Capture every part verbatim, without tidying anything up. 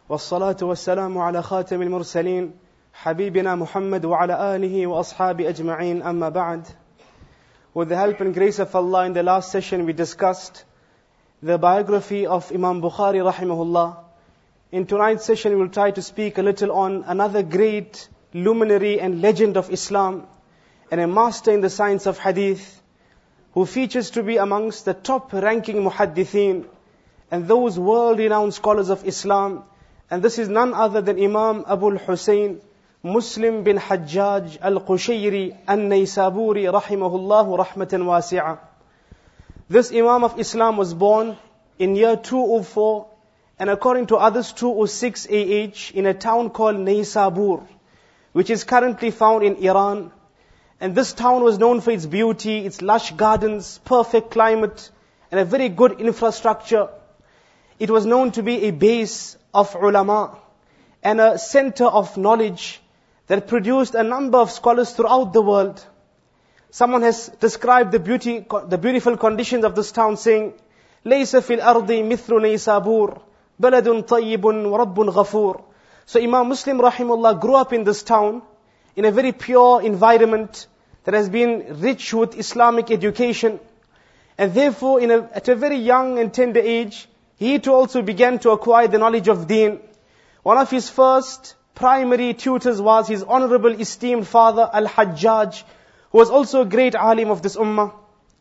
والصلاة والسلام على خاتم المرسلين حبيبنا محمد وعلى آله وأصحابه أجمعين أما بعد. With the help and grace of Allah, in the last session we discussed the biography of Imam Bukhari rahimahullah. In tonight's session we will try to speak a little on another great luminary and legend of Islam and a master in the science of hadith, who features to be amongst the top ranking muhaddithin and those world-renowned scholars of Islam. And this is none other than Imam Abu al-Hussein Muslim bin Hajjaj al-Qushayri al-Naysaburi rahimahullah rahmatan wasi'a. This Imam of Islam was born in year two oh four, and according to others two oh six A H, in a town called Naysabur, which is currently found in Iran. And this town was known for its beauty, its lush gardens, perfect climate, and a very good infrastructure. It was known to be a base of ulama and a center of knowledge that produced a number of scholars throughout the world. Someone has described the beauty, the beautiful conditions of this town, saying, "Laysa fil ardi mithlu Naysabur, baladun tayyibun wa rabbun ghafur." So Imam Muslim rahimahullah grew up in this town, in a very pure environment that has been rich with Islamic education. And therefore, in a, at a very young and tender age, he too also began to acquire the knowledge of deen. One of his first primary tutors was his honorable esteemed father Al-Hajjaj, who was also a great alim of this ummah.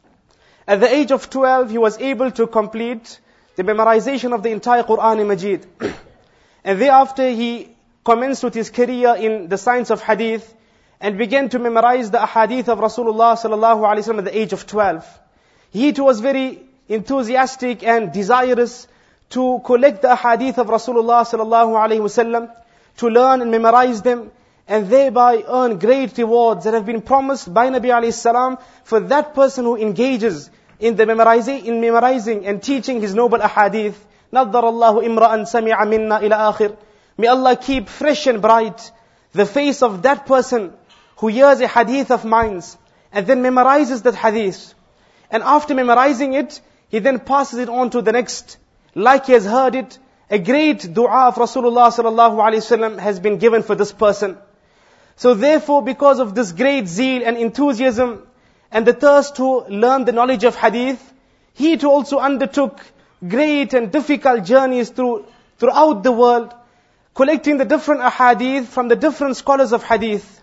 At the age of twelve, he was able to complete the memorization of the entire Quran Majid. And thereafter he commenced with his career in the science of hadith and began to memorize the ahadith of Rasulullah sallallahu alaihi wasallam at the age of twelve. He too was very enthusiastic and desirous to collect the ahadith of Rasulullah sallallahu alaihi wasallam, to learn and memorize them, and thereby earn great rewards that have been promised by Nabi alayhi salam for that person who engages in the memorizing, in memorizing and teaching his noble ahadith. نَضَّرَ اللَّهُ إِمْرَأً سَمِعَ مِنَّا إِلَى آخِرٍ. May Allah keep fresh and bright the face of that person who hears a hadith of mine and then memorizes that hadith. And after memorizing it, he then passes it on to the next, like he has heard it. A great dua of Rasulullah sallallahu alaihi wasallam has been given for this person. So therefore, because of this great zeal and enthusiasm and the thirst to learn the knowledge of hadith, he too also undertook great and difficult journeys through throughout the world, collecting the different ahadith from the different scholars of hadith.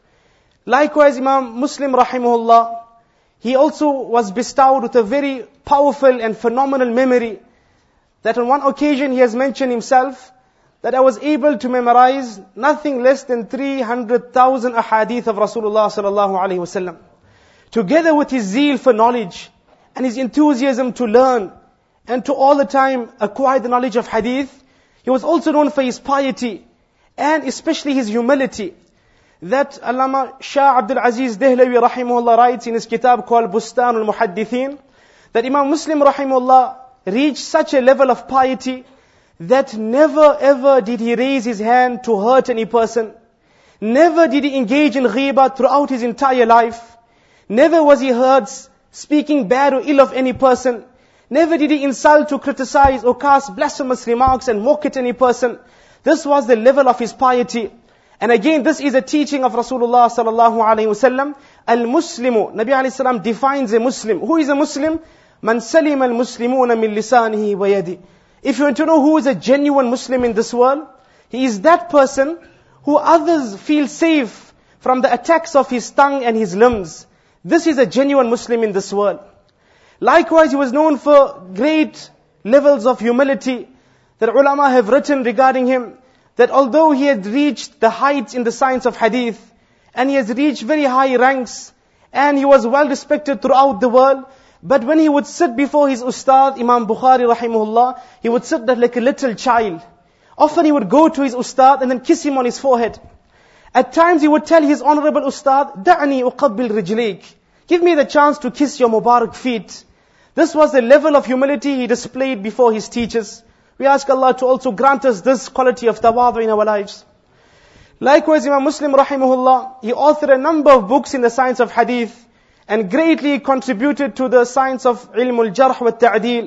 Likewise, Imam Muslim rahimahullah, he also was bestowed with a very powerful and phenomenal memory, that on one occasion he has mentioned himself that I was able to memorize nothing less than three hundred thousand ahadith of Rasulullah sallallahu alaihi wasallam. Together with his zeal for knowledge and his enthusiasm to learn and to all the time acquire the knowledge of hadith, he was also known for his piety and especially his humility. That Allama Shah Abdul Aziz Dehlawi rahimahullah writes in his kitab called Bustan al-Muhaddithin, that Imam Muslim rahimahullah reached such a level of piety that never ever did he raise his hand to hurt any person. Never did he engage in ghiba throughout his entire life. Never was he heard speaking bad or ill of any person. Never did he insult or criticize or cast blasphemous remarks and mock at any person. This was the level of his piety. And again, this is a teaching of Rasulullah sallallahu alaihi wasallam. Al-Muslimu, Nabi alayhi salam defines a Muslim. Who is a Muslim? Man salim al-Muslimuna min lisanihi wa yadi. If you want to know who is a genuine Muslim in this world, he is that person who others feel safe from the attacks of his tongue and his limbs. This is a genuine Muslim in this world. Likewise, he was known for great levels of humility that ulama have written regarding him, that although he had reached the heights in the science of hadith, and he has reached very high ranks, and he was well respected throughout the world, but when he would sit before his ustad, Imam Bukhari rahimahullah, he would sit there like a little child. Often he would go to his ustad and then kiss him on his forehead. At times he would tell his honorable ustad, "Da'ni uqabbil rijlayk." Give me the chance to kiss your Mubarak feet. This was the level of humility he displayed before his teachers. We ask Allah to also grant us this quality of tawadu in our lives. Likewise, Imam Muslim rahimahullah, he authored a number of books in the science of hadith and greatly contributed to the science of ilmul jarh wa ta'deel.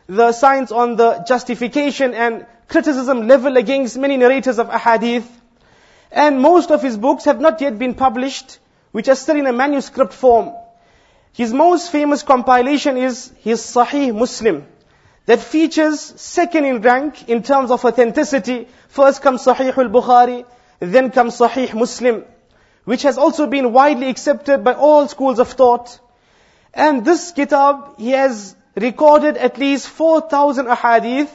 the science on the justification and criticism level against many narrators of ahadith. And most of his books have not yet been published, which are still in a manuscript form. His most famous compilation is his Sahih Muslim, that features second in rank in terms of authenticity. First comes Sahih al-Bukhari, then comes Sahih Muslim, which has also been widely accepted by all schools of thought. And this kitab, he has recorded at least four thousand ahadith.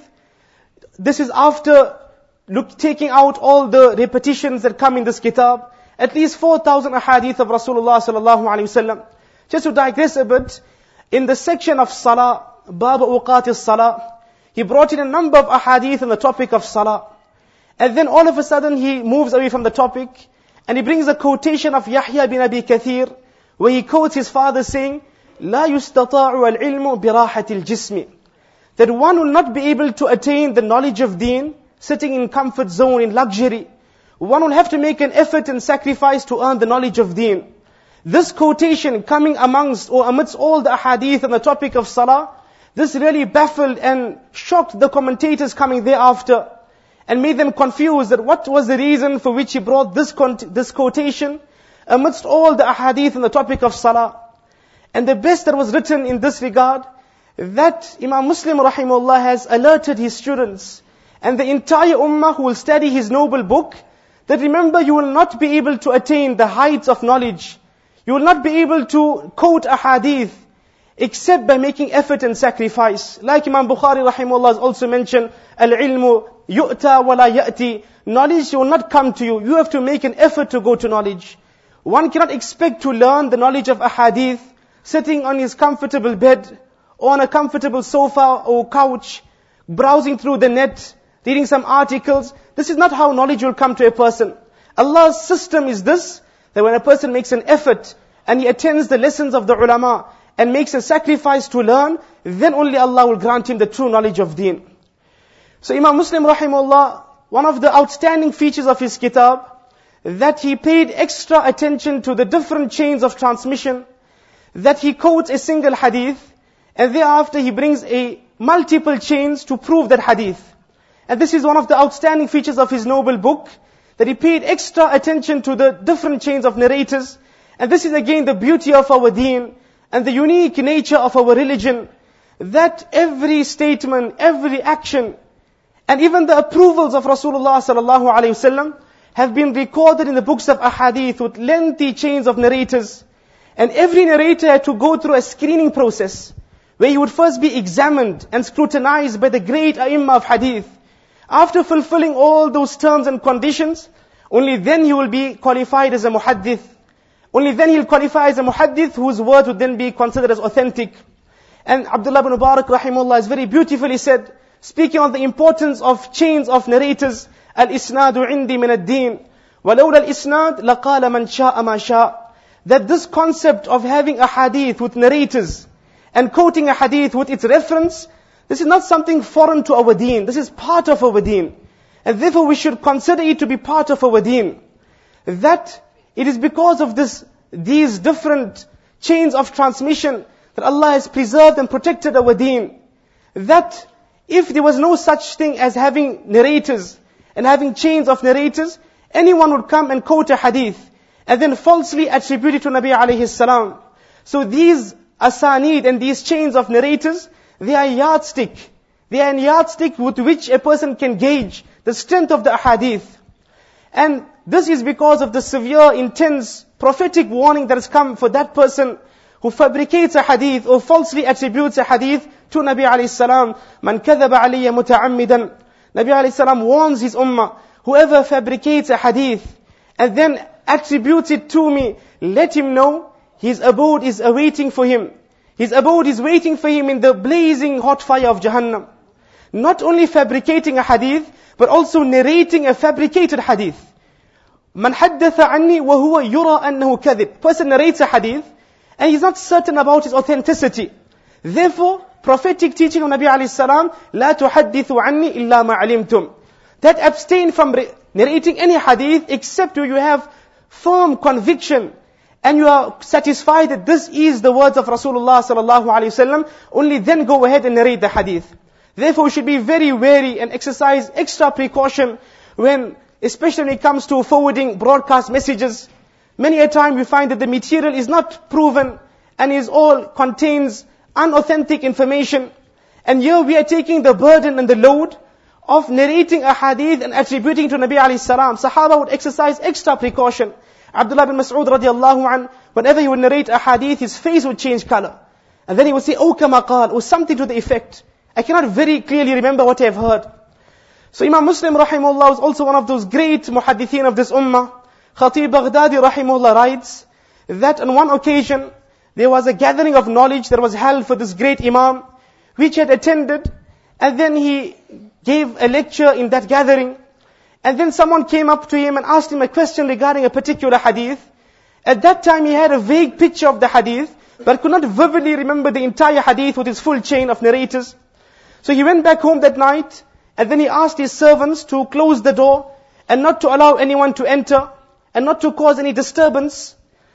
This is after look, taking out all the repetitions that come in this kitab. At least four thousand ahadith of Rasulullah sallallahu alaihi wasallam. Just to digress a bit, in the section of Salah, Bab Uqat Salah, he brought in a number of ahadith on the topic of Salah. And then all of a sudden he moves away from the topic, and he brings a quotation of Yahya bin Abi Kathir, where he quotes his father saying, لا يستطاع العلم براحة الجسم, that one will not be able to attain the knowledge of deen sitting in comfort zone, in luxury. One will have to make an effort and sacrifice to earn the knowledge of deen. This quotation coming amongst or amidst all the ahadith on the topic of salah, this really baffled and shocked the commentators coming thereafter, and made them confused that what was the reason for which he brought this this quotation amidst all the ahadith on the topic of salah. And the best that was written in this regard, that Imam Muslim rahimahullah has alerted his students and the entire ummah who will study his noble book, that remember, you will not be able to attain the heights of knowledge. You will not be able to quote a hadith except by making effort and sacrifice. Like Imam Bukhari rahimahullah has also mentioned, al-ilmu yu'ta wa la ya'ti. Knowledge will not come to you. You have to make an effort to go to knowledge. One cannot expect to learn the knowledge of a hadith sitting on his comfortable bed, or on a comfortable sofa or couch, browsing through the net, reading some articles. This is not how knowledge will come to a person. Allah's system is this, that when a person makes an effort and he attends the lessons of the ulama and makes a sacrifice to learn, then only Allah will grant him the true knowledge of deen. So Imam Muslim rahimahullah, one of the outstanding features of his kitab, that he paid extra attention to the different chains of transmission, that he quotes a single hadith, and thereafter he brings a multiple chains to prove that hadith. And this is one of the outstanding features of his noble book, that he paid extra attention to the different chains of narrators. And this is again the beauty of our deen, and the unique nature of our religion, that every statement, every action, and even the approvals of Rasulullah sallallahu alaihi wasallam have been recorded in the books of ahadith with lengthy chains of narrators. And every narrator had to go through a screening process, where he would first be examined and scrutinized by the great ai*imma of hadith. After fulfilling all those terms and conditions, only then he will be qualified as a muhaddith. Only then he will qualify as a muhaddith whose word would then be considered as authentic. And Abdullah ibn Mubarak rahimahullah has very beautifully said, speaking on the importance of chains of narrators, al-isnadu indi min ad-din, walawla al-isnad laqala man sha'a ma sha'a. That this concept of having a hadith with narrators and quoting a hadith with its reference, this is not something foreign to our deen. This is part of our deen. And therefore we should consider it to be part of our deen. That it is because of this, these different chains of transmission that Allah has preserved and protected our deen. That if there was no such thing as having narrators and having chains of narrators, anyone would come and quote a hadith and then falsely attribute it to Nabi alayhi salam. So these asanid and these chains of narrators, they are yardstick. They are a yardstick with which a person can gauge the strength of the ahadith. And this is because of the severe, intense, prophetic warning that has come for that person who fabricates a hadith or falsely attributes a hadith to Nabi alayhi salam. Man kadhaba alayya muta'ammidan. Nabi alayhi salam warns his ummah, whoever fabricates a hadith and then attributes it to me, let him know his abode is awaiting for him. His abode is waiting for him in the blazing hot fire of Jahannam. Not only fabricating a hadith, but also narrating a fabricated hadith. Man haddatha anni wa huwa yura annahu kadhib. Person narrates a hadith and he's not certain about its authenticity. Therefore, prophetic teaching of Nabi alayhi salam, la tuhaddithu anni illa ma alimtum. That abstain from narrating any hadith except where you have firm conviction and you are satisfied that this is the words of Rasulullah sallallahu alaihi wasallam. Only then go ahead and narrate the hadith. Therefore, we should be very wary and exercise extra precaution when, especially when it comes to forwarding broadcast messages. Many a time we find that the material is not proven and is all contains unauthentic information. And here we are taking the burden and the load of narrating a hadith and attributing to Nabi alayhi salam. Sahaba would exercise extra precaution. Abdullah bin Mas'ud radiallahu anh, whenever he would narrate a hadith, his face would change color. And then he would say, "Oh kama qaal," or something to the effect. I cannot very clearly remember what I have heard. So Imam Muslim rahimahullah was also one of those great muhaddithin of this ummah. Khatib Baghdadi rahimahullah writes that on one occasion, there was a gathering of knowledge that was held for this great imam, which had attended, and then he gave a lecture in that gathering. And then someone came up to him and asked him a question regarding a particular hadith. At that time he had a vague picture of the hadith, but could not vividly remember the entire hadith with its full chain of narrators. So he went back home that night, and then he asked his servants to close the door, and not to allow anyone to enter, and not to cause any disturbance.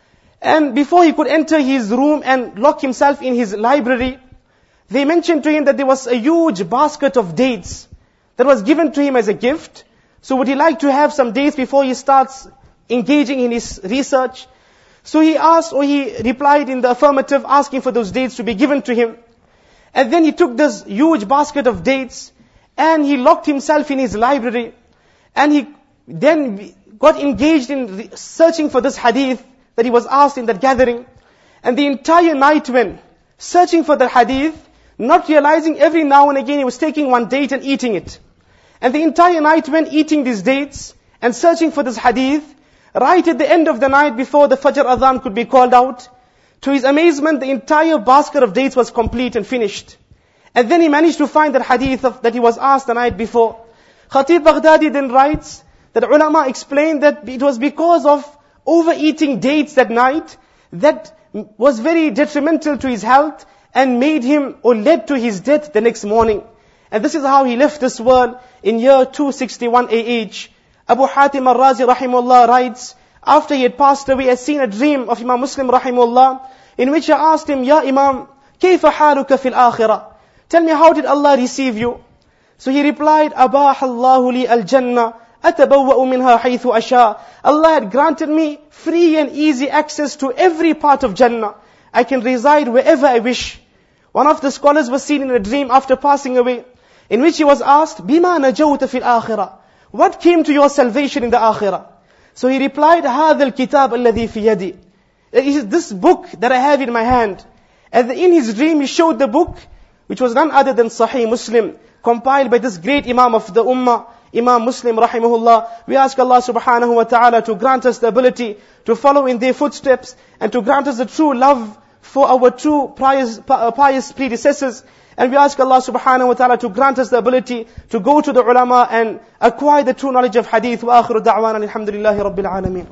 And before he could enter his room and lock himself in his library, they mentioned to him that there was a huge basket of dates that was given to him as a gift. So would he like to have some dates before he starts engaging in his research? So he asked, or he replied in the affirmative, asking for those dates to be given to him. And then he took this huge basket of dates, and he locked himself in his library, and he then got engaged in searching for this hadith that he was asked in that gathering. And the entire night went searching for the hadith, not realizing every now and again he was taking one date and eating it. And the entire night went eating these dates and searching for this hadith. Right at the end of the night, before the Fajr Adhan could be called out, to his amazement, the entire basket of dates was complete and finished. And then he managed to find that hadith of, that he was asked the night before. Khatib Baghdadi then writes that ulama explained that it was because of overeating dates that night that was very detrimental to his health and made him, or led to his death the next morning. And this is how he left this world in year two sixty-one A H. Abu Hatim al-Razi rahimahullah writes, after he had passed away, I had seen a dream of Imam Muslim rahimahullah, in which I asked him, "Ya Imam, kayfa haluka fil akhirah? Tell me, how did Allah receive you?" So he replied, "Abah Allahu li al-jannah, atabawwa'u minha haythu asha." Allah had granted me free and easy access to every part of Jannah. I can reside wherever I wish. One of the scholars was seen in a dream after passing away, in which he was asked, "Bima najawta fil akhirah?" What came to your salvation in the akhirah? So he replied, "Hadha al-kitab alladhi fi yadi." It is this book that I have in my hand. And in his dream he showed the book, which was none other than Sahih Muslim, compiled by this great Imam of the Ummah, Imam Muslim rahimahullah. We ask Allah subhanahu wa ta'ala to grant us the ability to follow in their footsteps, and to grant us the true love for our true pious, pious predecessors. And we ask Allah subhanahu wa ta'ala to grant us the ability to go to the ulama and acquire the true knowledge of hadith. Wa akhiru da'wana alhamdulillahi rabbil alameen.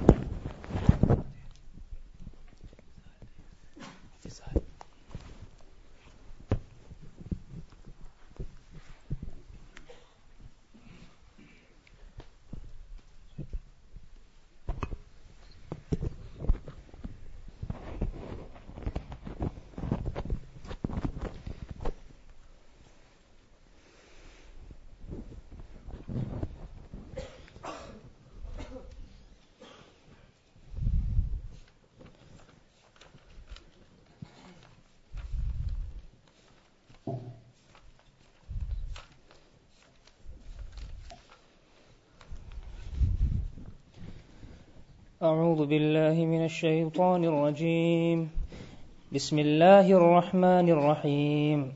أعوذ بالله من الشيطان الرجيم. بسم الله الرحمن الرحيم.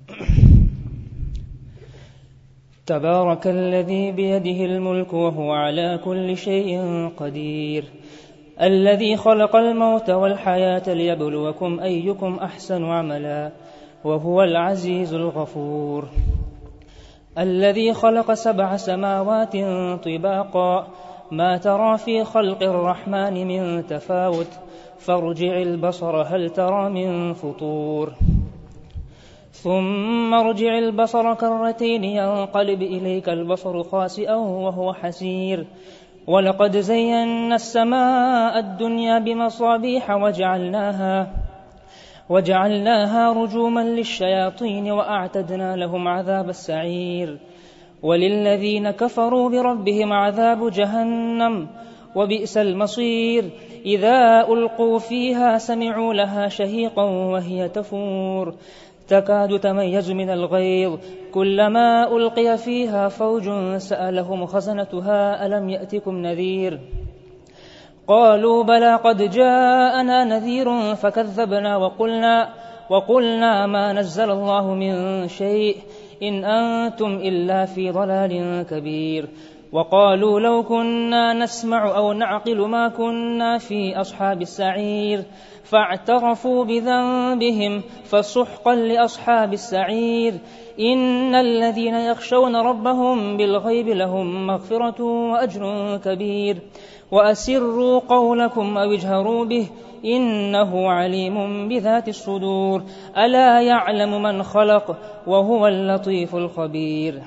تبارك الذي بيده الملك وهو على كل شيء قدير، الذي خلق الموت والحياة ليبلوكم أيكم أحسن عملا، وهو العزيز الغفور، الذي خلق سبع سماوات طباقا، ما ترى في خلق الرحمن من تفاوت، فارجع البصر هل ترى من فطور، ثم ارجع البصر كرتين ينقلب إليك البصر خاسئا وهو حسير، ولقد زينا السماء الدنيا بمصابيح وجعلناها وجعلناها رجوما للشياطين وأعتدنا لهم عذاب السعير وللذين كفروا بربهم عذاب جهنم وبئس المصير إذا ألقوا فيها سمعوا لها شهيقا وهي تفور تكاد تميز من الغيظ كلما ألقي فيها فوج سألهم خزنتها ألم يأتكم نذير قالوا بلى قد جاءنا نذير فكذبنا وقلنا وقلنا ما نزل الله من شيء إن أنتم إلا في ضلال كبير وقالوا لو كنا نسمع أو نعقل ما كنا في أصحاب السعير فاعترفوا بذنبهم فسحقا لأصحاب السعير إن الذين يخشون ربهم بالغيب لهم مغفرة وأجر كبير وأسروا قولكم أو اجهروا به إنه عليم بذات الصدور ألا يعلم من خلق وهو اللطيف الخبير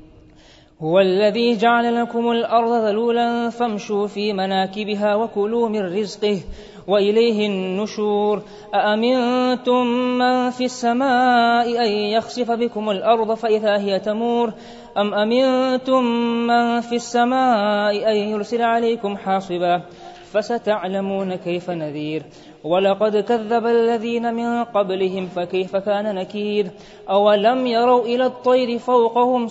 هو الذي جعل لكم الأرض ذلولا فامشوا في مناكبها وكلوا من رزقه وإليه النشور أأمنتم من في السماء أن يخسف بكم الأرض فإذا هي تمور أم أمنتم من في السماء أن يرسل عليكم حاصبا فستعلمون كيف نذير ولقد كذب الذين من قبلهم فكيف كان نكير أولم يروا إلى الطير فوقهم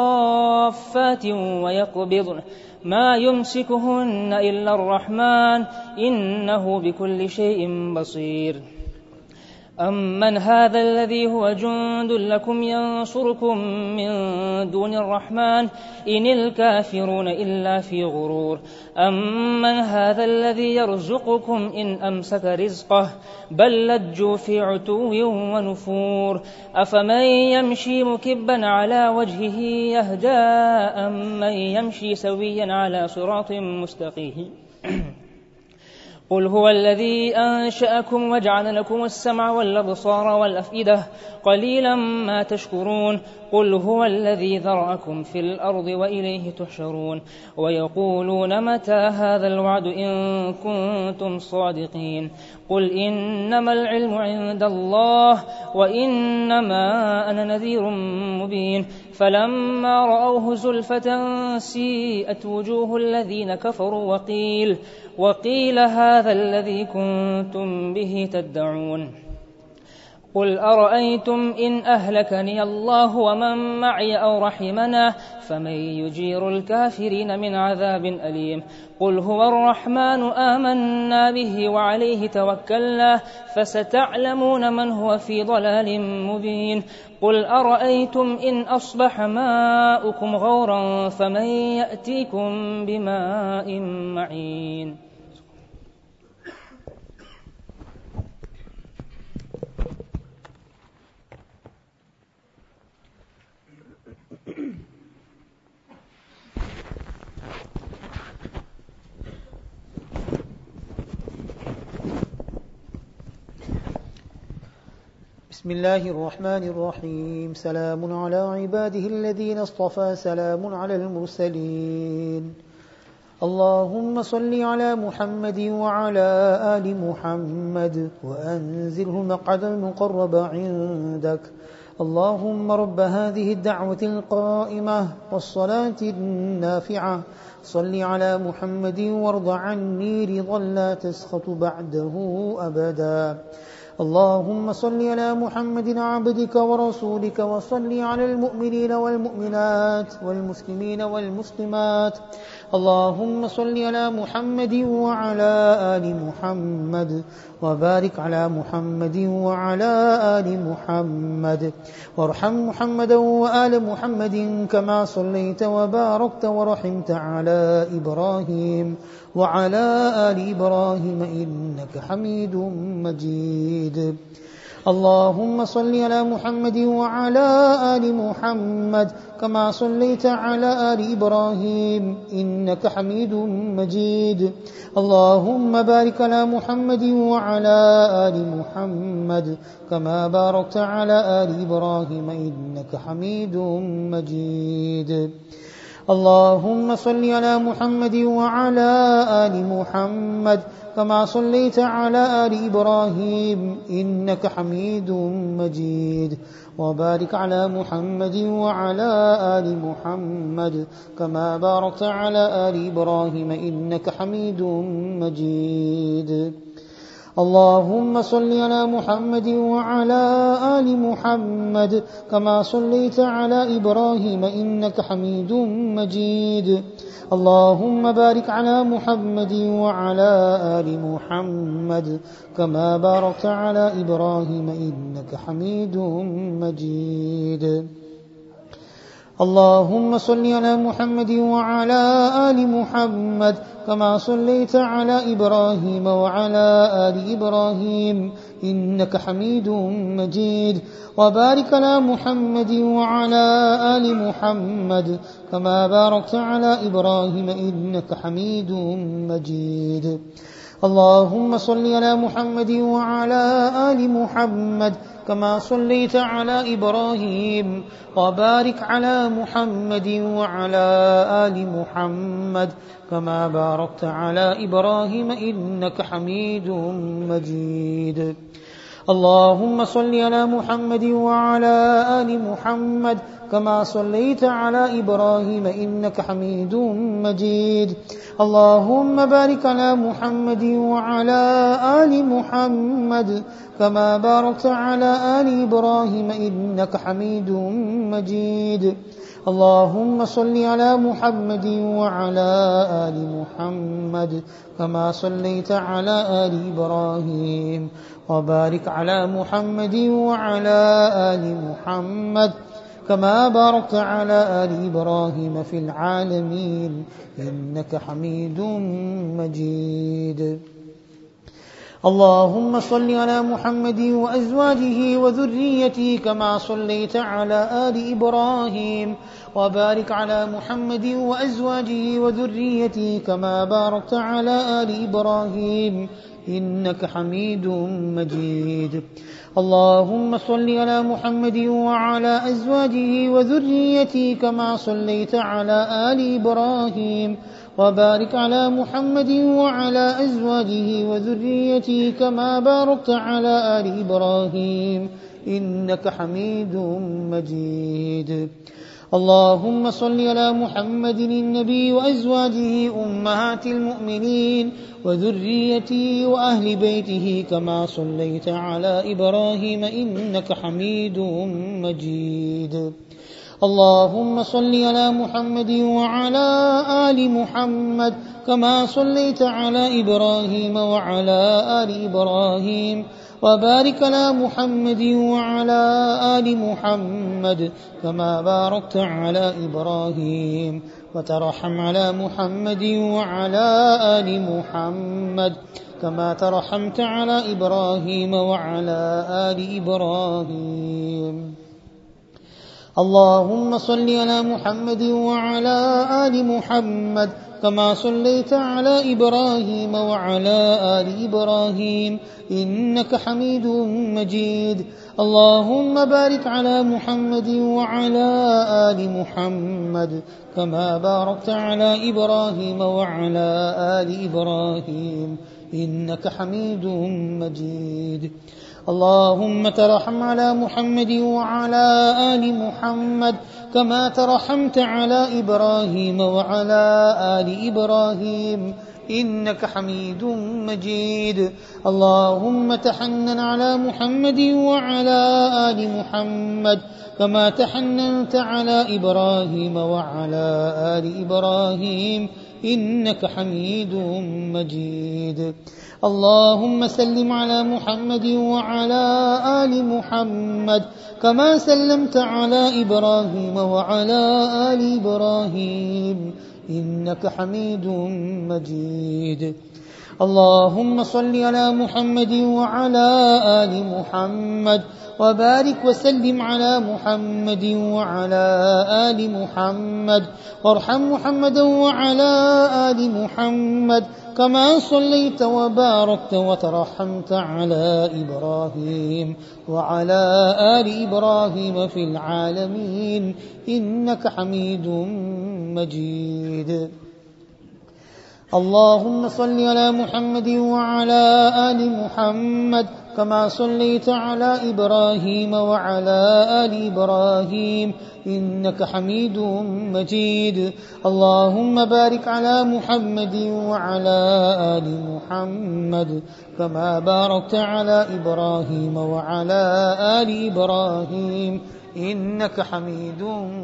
صافات ويقبضن ما يمسكهن إلا الرحمن إنه بكل شيء بصير أمن هذا الذي هو جند لكم ينصركم من دون الرحمن إن الكافرون إلا في غرور أمن هذا الذي يرزقكم إن أمسك رزقه بل لجوا في عتو ونفور أفمن يمشي مكبا على وجهه يهدى أمن يمشي سويا على صراط مستقيم قل هو الذي أنشأكم وجعل لكم السمع والأبصار والأفئدة قليلا ما تشكرون قل هو الذي ذرأكم في الأرض وإليه تحشرون ويقولون متى هذا الوعد إن كنتم صادقين قل إنما العلم عند الله وإنما أنا نذير مبين فلما رأوه زلفة سيئت وجوه الذين كفروا وقيل وقيل هذا الذي كنتم به تدعون قل أرأيتم إن أهلكني الله ومن معي أو رحمنا فمن يجير الكافرين من عذاب أليم قل هو الرحمن آمنا به وعليه توكلنا فستعلمون من هو في ضلال مبين قل أرأيتم إن أصبح ماؤكم غورا فمن يأتيكم بماء معين بسم الله الرحمن الرحيم سلام على عباده الذين اصطفى سلام على المرسلين اللهم صل على محمد وعلى آل محمد وأنزله المقعد المقرب عندك اللهم رب هذه الدعوة القائمة والصلاة النافعة صل على محمد وارض عني رضا لا تسخط بعده أبدا اللهم صل على محمد عبدك ورسولك وصل على المؤمنين والمؤمنات والمسلمين والمسلمات اللهم صل على محمد وعلى آل محمد وبارك على محمد وعلى آل محمد وارحم محمدا وآل محمد كما صليت وباركت ورحمت على إبراهيم وعلى آل إبراهيم إنك حميد مجيد اللهم صل على محمد وعلى آل محمد كما صليت على آل إبراهيم إنك حميد مجيد اللهم بارك على محمد وعلى آل محمد كما باركت على آل إبراهيم إنك حميد مجيد اللهم صل على محمد وعلى آل محمد كما صليت على آل إبراهيم إنك حميد مجيد، وبارك على محمد وعلى آل محمد كما باركت على آل إبراهيم إنك حميد مجيد. اللهم صل على محمد وعلى آل محمد كما صليت على إبراهيم إنك حميد مجيد. اللهم بارك على محمد وعلى آل محمد كما باركت على إبراهيم إنك حميد مجيد. اللهم صل على محمد وعلى آل محمد كما صليت على إبراهيم وعلى آل إبراهيم إنك حميد مجيد، وبارك على محمد وعلى آل محمد كما باركت على إبراهيم إنك حميد مجيد. اللهم صل على محمد وعلى آل محمد كما صليت على إبراهيم، وبارك على محمد وعلى آل محمد كما باركت على إبراهيم إنك حميد مجيد. اللهم صل على محمد وعلى آل محمد كما صليت على إبراهيم إنك حميد مجيد. اللهم بارك على محمد وعلى آل محمد كما باركت على آل إبراهيم إنك حميد مجيد. اللهم صل على محمد وعلى آل محمد كما صليت على آل إبراهيم، وبارك على محمد وعلى آل محمد كما باركت على آل إبراهيم في العالمين إنك حميد مجيد. اللهم صل على محمد وأزواجه وذريته كما صليت على آل إبراهيم، وبارك على محمد وأزواجه وذريته كما باركت على آل إبراهيم إنك حميد مجيد. اللهم صل على محمد وعلى أزواجه وذريته كما صليت على آل إبراهيم، وبارك على محمد وعلى أزواجه وذريته كما باركت على آل إبراهيم إنك حميد مجيد. اللهم صل على محمد النبي وأزواجه أمهات المؤمنين وذريته وأهل بيته كما صليت على إبراهيم إنك حميد مجيد. اللهم صل على محمد وعلى آل محمد كما صليت على إبراهيم وعلى آل إبراهيم، وبارك على محمد وعلى آل محمد كما باركت على إبراهيم، وترحم على محمد وعلى آل محمد كما ترحمت على إبراهيم وعلى آل إبراهيم. اللهم صل على محمد وعلى آل محمد كما صليت على إبراهيم وعلى آل إبراهيم إنك حميد مجيد. اللهم بارك على محمد وعلى آل محمد كما باركت على إبراهيم وعلى آل إبراهيم إنك حميد مجيد. اللهم ترحم على محمد وعلى آل محمد كما ترحمت على إبراهيم وعلى آل إبراهيم إنك حميد مجيد. اللهم تحنن على محمد وعلى آل محمد كما تحننت على إبراهيم وعلى آل إبراهيم إنك حميد مجيد. اللهم سلم على محمد وعلى آل محمد كما سلمت على إبراهيم وعلى آل إبراهيم إنك حميد مجيد. اللهم صل على محمد وعلى آل محمد وبارك وسلم على محمد وعلى آل محمد، وارحم محمدا وعلى آل محمد كما صليت وباركت وترحمت على إبراهيم وعلى آل إبراهيم في العالمين إنك حميد مجيد. اللهم صل على محمد وعلى آل محمد كما صليت على إبراهيم وعلى آل إبراهيم إنك حميد مجيد. اللهم بارك على محمد وعلى آل محمد كما باركت على إبراهيم وعلى آل إبراهيم إنك حميد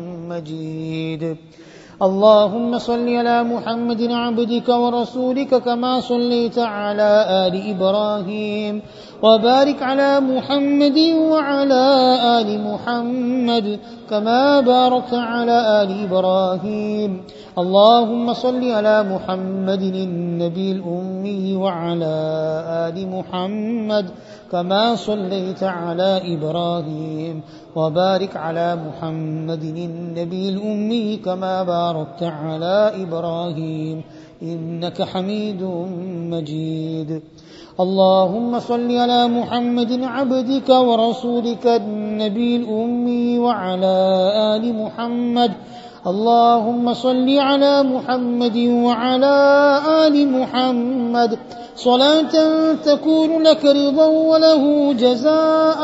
مجيد. اللهم صل على محمد عبدك ورسولك كما صليت على آل إبراهيم وبارك على محمد وعلى آل محمد كما باركت على آل إبراهيم. اللهم صل على محمد النبي الأمي وعلى آل محمد كما صليت على إبراهيم وبارك على محمد النبي الأمي كما باركت على إبراهيم إنك حميد مجيد. اللهم صل على محمد عبدك ورسولك النبي الأمي وعلى آل محمد. اللهم صل على محمد وعلى آل محمد صلاة تكون لك رضا وله جزاء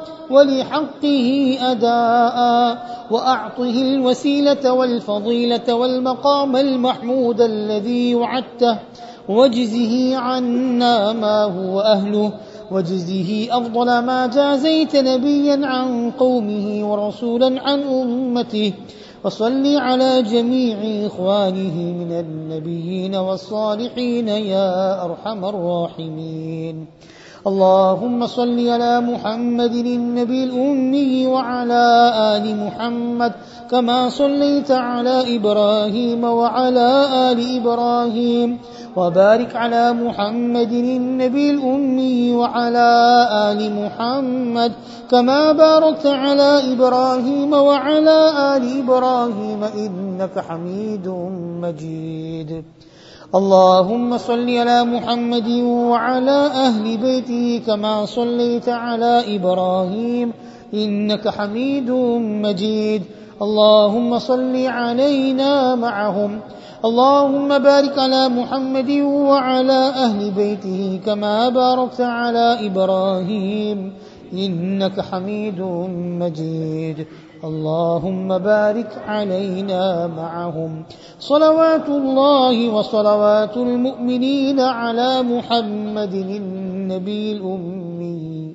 ولحقه أداء وأعطه الوسيلة والفضيلة والمقام المحمود الذي وعدته واجزه عنا ما هو أهله واجزه أفضل ما جازيت نبيا عن قومه ورسولا عن أمته. وصل على جميع إخوانه من النبيين والصالحين يا أرحم الراحمين. اللهم صل على محمد النبي الأمي وعلى آل محمد كما صليت على إبراهيم وعلى آل إبراهيم وبارك على محمد النبي الأمي وعلى آل محمد كما باركت على إبراهيم وعلى آل إبراهيم إنك حميد مجيد. اللهم صل على محمد وعلى أهل بيته كما صليت على إبراهيم إنك حميد مجيد. اللهم صل علينا معهم. اللهم بارك على محمد وعلى أهل بيته كما باركت على إبراهيم إنك حميد مجيد. اللهم بارك علينا معهم. صلوات الله وصلوات المؤمنين على محمد النبي الأمي.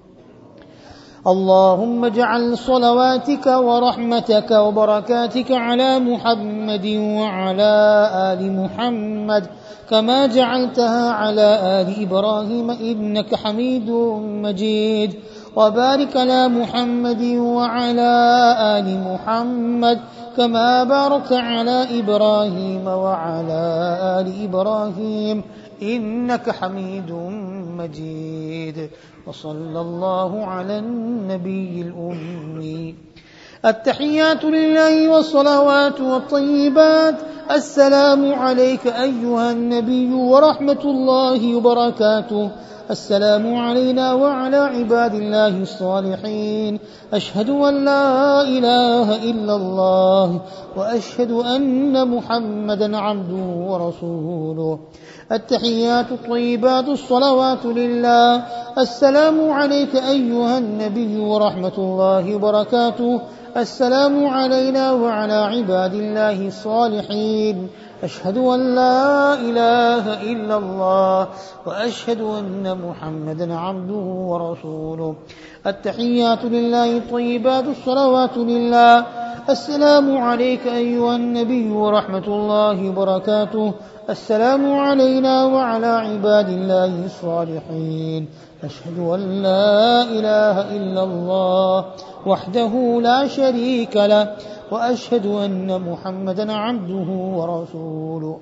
اللهم اجعل صلواتك ورحمتك وبركاتك على محمد وعلى آل محمد كما جعلتها على آل إبراهيم إنك حميد مجيد. وبارك على محمد وعلى آل محمد كما باركت على إبراهيم وعلى آل إبراهيم إنك حميد مجيد. وصلى الله على النبي الأمي. التحيات لله والصلوات والطيبات. السلام عليك أيها النبي ورحمة الله وبركاته. السلام علينا وعلى عباد الله الصالحين. أشهد أن لا إله إلا الله وأشهد أن محمدا عبده ورسوله. التحيات الطيبات الصلوات لله. السلام عليك أيها النبي ورحمة الله وبركاته. السلام علينا وعلى عباد الله الصالحين. أشهد أن لا إله إلا الله وأشهد أن محمدا عبده ورسوله. التحيات لله الطيبات الصلوات لله. السلام عليك أيها النبي ورحمة الله وبركاته. السلام علينا وعلى عباد الله الصالحين. أشهد أن لا إله إلا الله وحده لا شريك له وأشهد أن محمدا عبده ورسوله.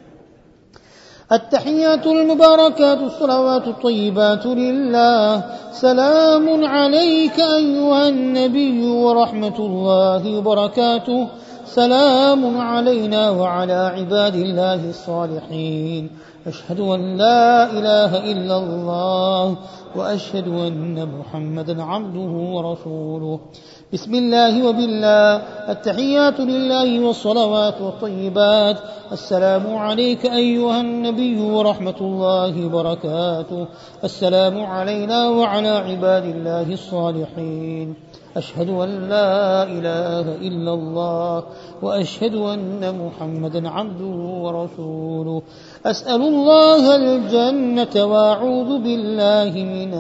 التحيات المباركات الصلوات الطيبات لله. سلام عليك أيها النبي ورحمة الله وبركاته. سلام علينا وعلى عباد الله الصالحين. أشهد أن لا إله إلا الله وأشهد أن محمدا عبده ورسوله. بسم الله وبالله. التحيات لله والصلوات والطيبات. السلام عليك أيها النبي ورحمة الله وبركاته. السلام علينا وعلى عباد الله الصالحين. أشهد أن لا إله إلا الله وأشهد أن محمدا عبده ورسوله. أسأل الله الجنة وأعوذ بالله من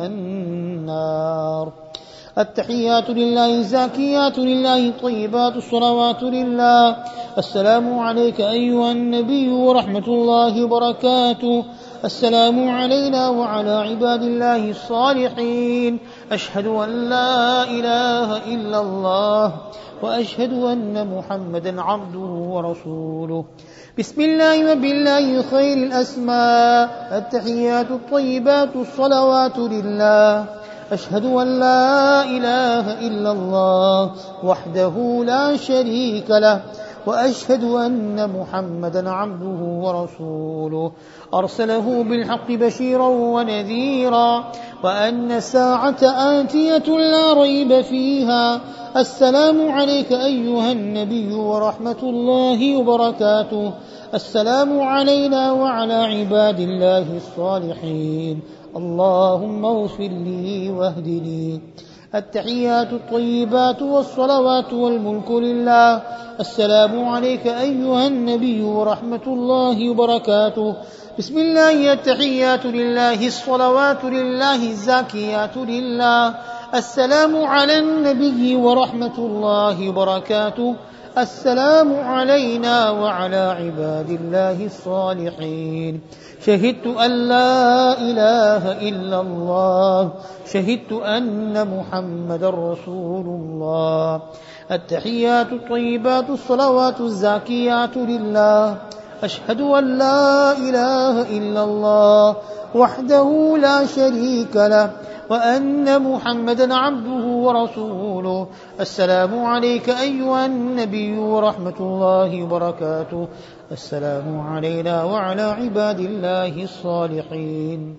النار. التحيات لله الزاكيات لله الطيبات الصلوات لله. السلام عليك أيها النبي ورحمة الله وبركاته. السلام علينا وعلى عباد الله الصالحين. أشهد أن لا إله إلا الله وأشهد أن محمدا عبده ورسوله. بسم الله وبالله خير الأسماء. التحيات الطيبات الصلوات لله. أشهد أن لا إله إلا الله وحده لا شريك له وأشهد أن محمدا عبده ورسوله. أرسله بالحق بشيرا ونذيرا وأن الساعة آتية لا ريب فيها. السلام عليك أيها النبي ورحمة الله وبركاته. السلام علينا وعلى عباد الله الصالحين. اللهم اغفر لي واهدني. التحيات الطيبات والصلوات والملك لله. السلام عليك أيها النبي ورحمة الله وبركاته. بسم الله. التحيات لله الصلوات لله الزاكيات لله. السلام على النبي ورحمة الله وبركاته. السلام علينا وعلى عباد الله الصالحين. شهدت أن لا إله إلا الله. شهدت أن محمد رسول الله. التحيات الطيبات الصلوات الزاكيات لله. أشهد أن لا إله إلا الله وحده لا شريك له وأن محمدا عبده ورسوله. السلام عليك أيها النبي ورحمة الله وبركاته. السلام علينا وعلى عباد الله الصالحين.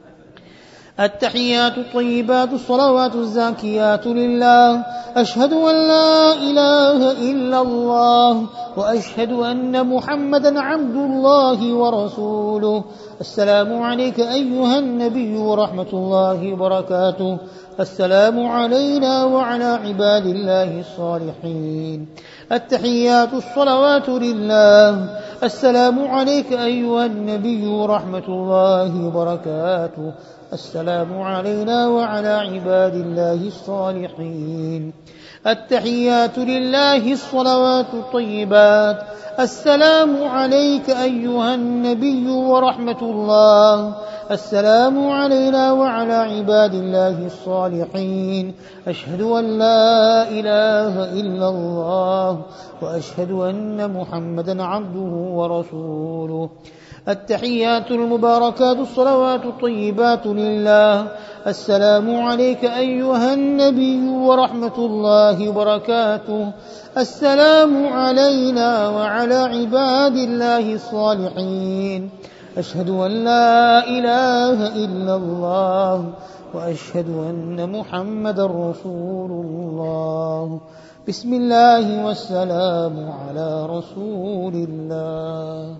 التحيات الطيبات الصلوات الزاكيات لله. أشهد أن لا إله إلا الله وأشهد أن محمدا عبد الله ورسوله. السلام عليك أيها النبي ورحمة الله وبركاته. السلام علينا وعلى عباد الله الصالحين. التحيات الصلوات لله. السلام عليك أيها النبي ورحمة الله وبركاته. السلام علينا وعلى عباد الله الصالحين. التحيات لله الصلوات الطيبات. السلام عليك أيها النبي ورحمة الله. السلام علينا وعلى عباد الله الصالحين. أشهد أن لا إله إلا الله وأشهد أن محمدا عبده ورسوله. التحيات المباركات الصلوات الطيبات لله. السلام عليك أيها النبي ورحمة الله وبركاته. السلام علينا وعلى عباد الله الصالحين. أشهد أن لا إله إلا الله وأشهد أن محمدا رسول الله. بسم الله والسلام على رسول الله.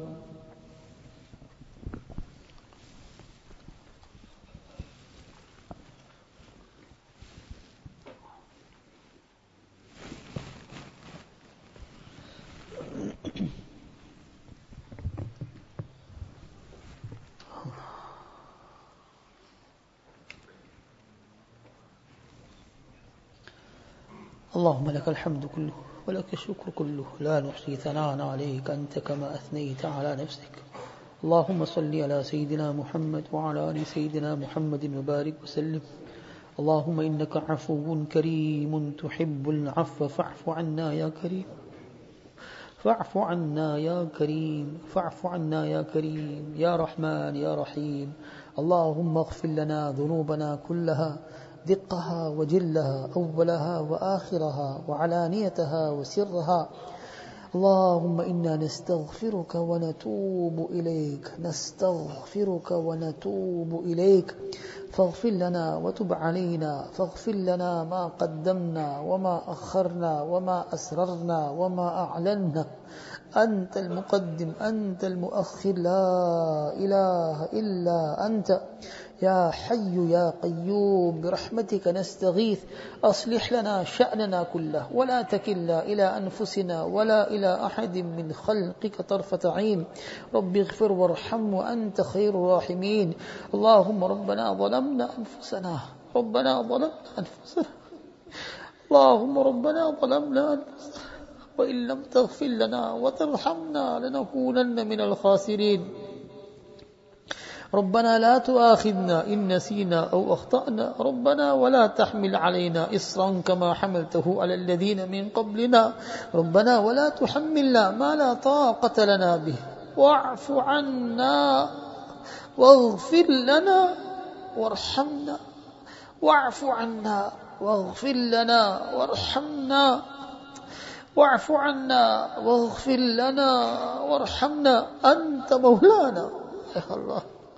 اللهم لك الحمد كله ولك الشكر كله لا نحصي ثناء عليك أنت كما أثنيت على نفسك. اللهم صل على سيدنا محمد وعلى آل سيدنا محمد وبارك وسلم. اللهم إنك عفو كريم تحب العفو فاعف عنا يا كريم فاعف عنا يا كريم فاعف عنا يا كريم يا رحمن يا رحيم. اللهم اغفر لنا ذنوبنا كلها دقها وجلها أولها وآخرها وعلانيتها وسرها اللهم إنا نستغفرك ونتوب إليك نستغفرك ونتوب إليك فاغفر لنا وتب علينا فاغفر لنا ما قدمنا وما أخرنا وما أسررنا وما أعلنا أنت المقدم أنت المؤخر لا إله إلا أنت يا حي يا قيوم برحمتك نستغيث أصلح لنا شأننا كله ولا تكلنا إلى أنفسنا ولا إلى أحد من خلقك طرفة عين رب اغفر وارحم وأنت خير الراحمين اللهم ربنا ظلمنا أنفسنا ربنا ظلمنا أنفسنا اللهم ربنا ظلمنا أنفسنا وإن لم تغفر لنا وترحمنا لنكونن من الخاسرين ربنا لا تؤاخذنا إن نسينا أو أخطأنا ربنا ولا تحمل علينا إصرا كما حملته على الذين من قبلنا ربنا ولا تحملنا ما لا طاقة لنا به واعف عنا واغفر لنا وارحمنا واعف عنا واغفر لنا وارحمنا واعف عنا واغفر لنا وارحمنا أنت مولانا يا الله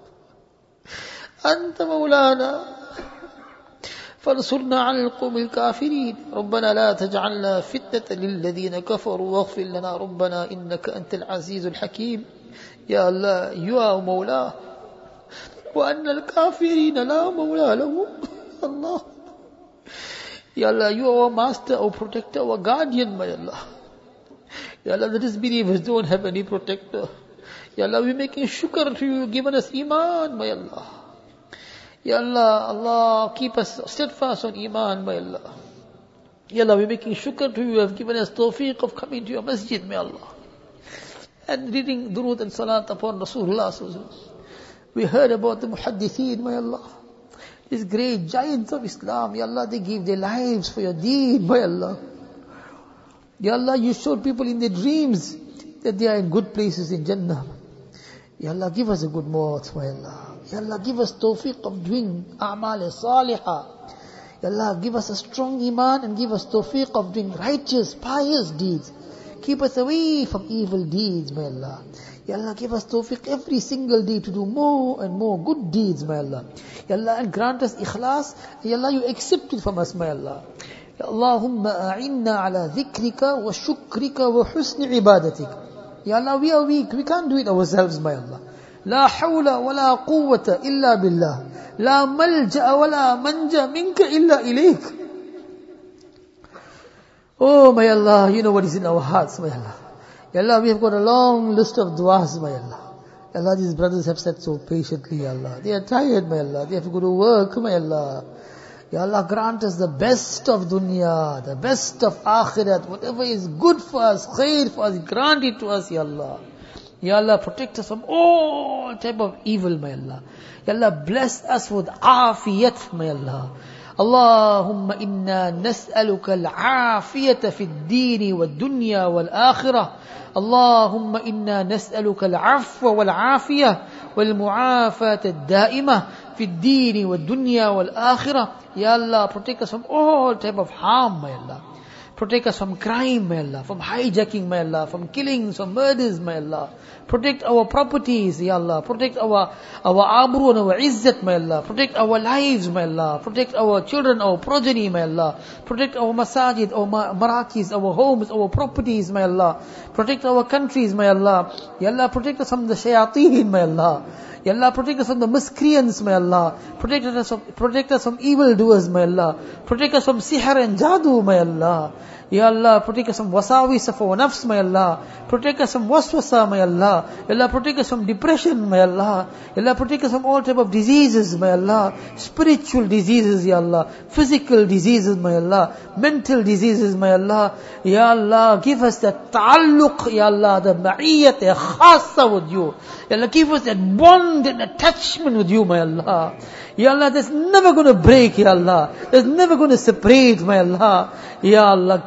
أنت مولانا فانصرنا على القوم الكافرين ربنا لا تجعلنا فتنة للذين كفروا واغفر لنا ربنا إنك أنت العزيز الحكيم يا الله you are مولا وأن الكافرين لا مولا لهم الله Ya Allah, you are our master, our protector, our guardian, my Allah. Ya Allah, the disbelievers don't have any protector. Ya Allah, we're making shukr to you, given us iman, my Allah. Ya Allah, Allah, keep us steadfast on iman, my Allah. Ya Allah, we're making shukr to you, you have given us tawfiq of coming to your masjid, my Allah. And reading durood and salat upon Rasulullah. We heard about the muhaddithin, my Allah. These great giants of Islam, Ya Allah, they gave their lives for your deen, my Allah. Ya Allah, you showed people in their dreams that they are in good places in Jannah. Ya Allah, give us a good maut, my Allah. Ya Allah, give us tawfiq of doing a'mal salihah. Ya Allah, give us a strong iman and give us tawfiq of doing righteous, pious deeds. Keep us away from evil deeds, my Allah. Ya Allah, give us tawfiq every single day to do more and more good deeds, my Allah. Ya Allah, and grant us ikhlas. Ya Allah, you accept it from us, my Allah. Ya Allahumma a'inna ala dhikrika wa shukrika wa husni ibadatik. Ya Allah, we are weak. We can't do it ourselves, my Allah. La hawla wa la quwwata illa billah. La malja'a wa la manja minka illa ilayk. Oh, my Allah, you know what is in our hearts, my Allah. Ya Allah, we have got a long list of du'as, my Allah. Ya Allah, these brothers have sat so patiently, Ya Allah. They are tired, my Allah. They have to go to work, my Allah. Ya Allah, grant us the best of dunya, the best of akhirat, whatever is good for us, khair for us, grant it to us, Ya Allah. Ya Allah, protect us from all type of evil, my Allah. Ya Allah, bless us with afiyat, my Allah. اللهم إنا نسألك العافية في الدين والدنيا والآخرة اللهم إنا نسألك العفو والعافية والمعافاة الدائمة في الدين والدنيا والآخرة Ya Allah, protect us from all type of harm, my Allah. Protect us from crime, my Allah, from hijacking, my Allah, from killings, from murders, my Allah. Protect our properties, Ya Allah. Protect our our abru and our izzat, my Allah. Protect our lives, my Allah. Protect our children, our progeny, my Allah. Protect our masajid, our marakis, our homes, our properties, my Allah. Protect our countries, my Allah. Ya Allah, protect us from the shayateen, my Allah. Ya Allah, protect us from the miscreants, my Allah. Protect us from, protect us from evildoers, my Allah. Protect us from sihr and jadoo, my Allah. Ya Allah, protect us from wasawis of our nafs, my Allah. Protect us from waswasa, my Allah. Ya Allah, protect us from depression, my Allah. Ya Allah, protect us from all type of diseases, my Allah. Spiritual diseases, Ya Allah. Physical diseases, my Allah. Mental diseases, my Allah. Ya Allah, give us that ta'alluq, Ya Allah, the ma'iyyat, the khassa with you. Ya Allah, give us that bond and attachment with you, my Allah. Ya Allah, that's never going to break, Ya Allah. That's never going to separate, my Allah. Ya Allah,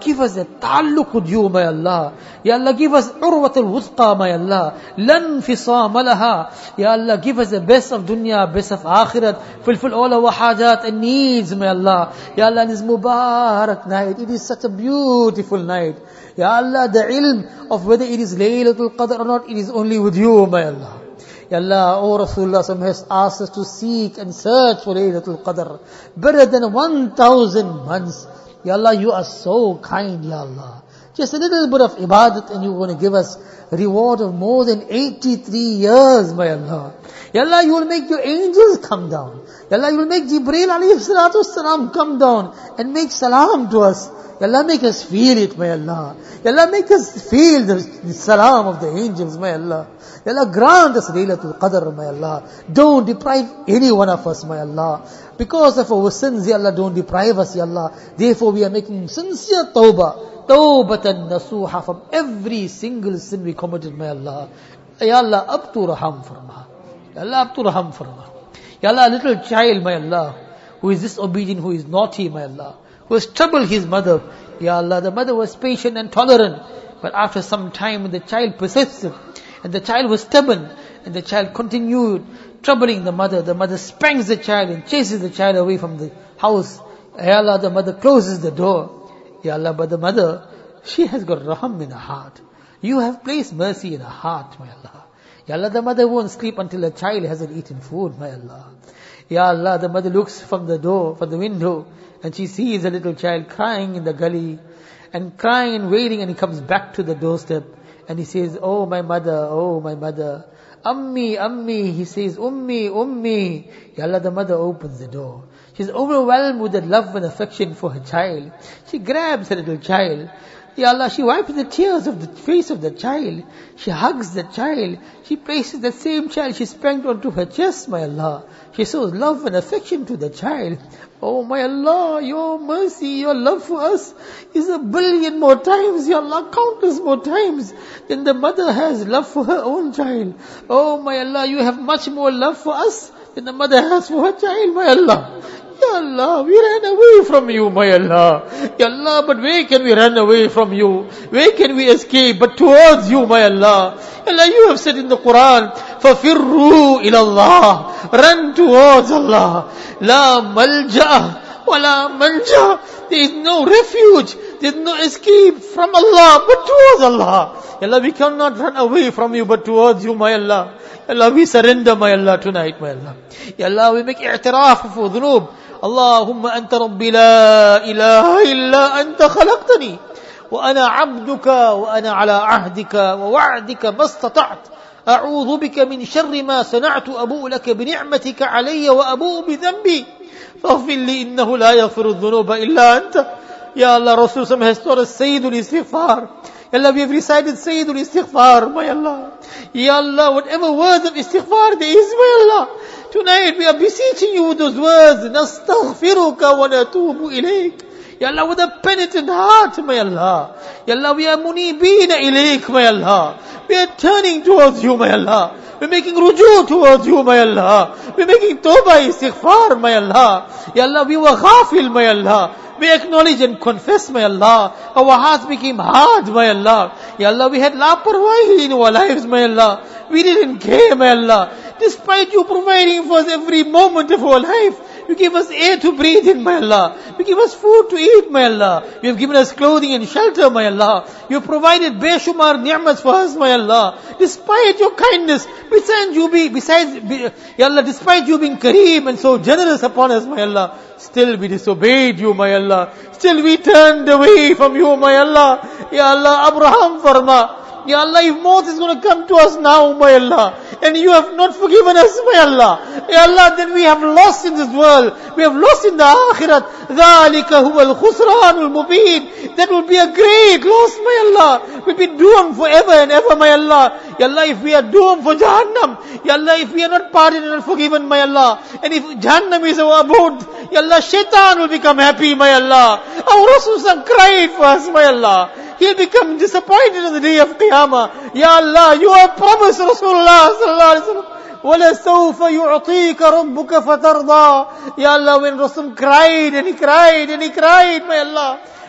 give us a ta'alluq with you, my Allah. Ya Allah, give us urwat al-wuthqa, my Allah. Lan fisam laha. Ya Allah, give us the best of dunya, best of akhirat. Fulfill all our hajat and needs, my Allah. Ya Allah, in this Mubarak night, it is such a beautiful night. Ya Allah, the ilm of whether it is Laylatul Qadr or not, it is only with you, my Allah. Ya Allah, O Rasulullah has asked us to seek and search for Laylatul Qadr better than one thousand months. Ya Allah, you are so kind, Ya Allah. Just a little bit of ibadat and you want to give us a reward of more than eighty-three years, my Allah. Ya Allah, you will make your angels come down. Ya Allah, you will make Jibreel alayhi salatu wasalam come down and make salam to us. Ya Allah, make us feel it, my Allah. Ya Allah, make us feel the, the salam of the angels, my Allah. Ya Allah, grant us Laylatul Qadr, my Allah. Don't deprive any one of us, my Allah. Because of our sins, Ya Allah, don't deprive us, Ya Allah. Therefore, we are making sincere tawbah. Tawbatan nasuha from every single sin we committed, my Allah. Ya Allah, up to raham farma. Ya Allah, up to raham farma. Ya Allah, a little child, my Allah, who is disobedient, who is naughty, my Allah, who has troubled his mother. Ya Allah, the mother was patient and tolerant. But after some time, the child persisted. And the child was stubborn. And the child continued troubling the mother. The mother spanks the child and chases the child away from the house. Ya Allah, the mother closes the door. Ya Allah, but the mother, she has got raham in her heart. You have placed mercy in her heart, my Allah. Ya Allah, the mother won't sleep until the child hasn't eaten food, my Allah. Ya Allah, the mother looks from the door, from the window, and she sees a little child crying in the gully, and crying and waiting, and he comes back to the doorstep, and he says, oh my mother, oh my mother, Ammi, Ammi, he says, Ummi, Ummi. Ya Allah, the mother opens the door. She's overwhelmed with that love and affection for her child. She grabs her little child. Ya Allah, she wipes the tears of the face of the child. She hugs the child. She places the same child she spanked onto her chest, my Allah. She shows love and affection to the child. Oh my Allah, your mercy, your love for us is a billion more times, Ya Allah, countless more times than the mother has love for her own child. Oh my Allah, you have much more love for us than the mother has for her child, my Allah. Ya Allah, we ran away from you, my Allah. Ya Allah, but where can we run away from you? Where can we escape but towards you, my Allah? Ya Allah, you have said in the Quran, فَفِرُّوا إِلَى اللَّهِ. Run towards Allah. La malja wa la manja. There is no refuge, there is no escape from Allah but towards Allah. Ya Allah, we cannot run away from you but towards you, my Allah. Ya Allah, we surrender, my Allah, tonight, my Allah. Ya Allah, we make i'tiraf of our dhunub. Allahumma anta rabbi la ilaha illa anta khalaqtani wa ana abduka wa ana ala ahdika wa wa'dika mastata'at a'udhu bika min sharri ma sana'tu abu'u laka bi ni'matika alayya wa abu'u bi dhanbi faghfir li innahu la yaghfiru dhunuba illa anta. Ya Allah, Rasul has taught us Sayyidul Istighfar. Ya Allah, we have recited Sayyidul Istighfar, my Allah. Ya Allah, whatever words of Istighfar there is, my Allah, tonight we are beseeching you with those words. Nastaghfiruka wa natubu ilayk. Ya Allah, with a penitent heart, my Allah. Ya Allah, we are munibina ilayk, my Allah. We are turning towards you, my Allah. We're making ruju towards you, my Allah. We're making tawbah, istighfar, my Allah. Ya Allah, we were ghafil, my Allah. We acknowledge and confess, my Allah. Our hearts became hard, my Allah. Ya Allah, we had laparwahi in our lives, my Allah. We didn't care, my Allah. Despite you providing for us every moment of our life, you give us air to breathe in, my Allah. You give us food to eat, my Allah. You have given us clothing and shelter, my Allah. You have provided beshumar ni'mas for us, my Allah. Despite your kindness, besides you be, besides, be, Ya Allah, despite you being kareem and so generous upon us, my Allah, still we disobeyed you, my Allah. Still we turned away from you, my Allah. Ya Allah, Abraham farma. Ya Allah, if maut is going to come to us now, my Allah, and you have not forgiven us, my Allah, Ya Allah, then we have lost in this world. We have lost in the akhirat. ذَلِكَ هُوَ الْخُسْرَانُ الْمُبِينُ. That will be a great loss, my Allah. We'll be doomed forever and ever, my Allah. Ya Allah, if we are doomed for Jahannam, Ya Allah, if we are not pardoned and forgiven, my Allah, and if Jahannam is our abode, Ya Allah, shaitan will become happy, my Allah. Our Rasul cried for us, my Allah. He'll become disappointed on the day of Qiyamah. Ya Allah, you have promised Rasulullah sallallahu alaihi wasallam, وَلَسَوْفَ يُعْطِيكَ رَبُّكَ فَتَرْضَى. Ya Allah, when Rasul cried and he cried and he cried, my Allah,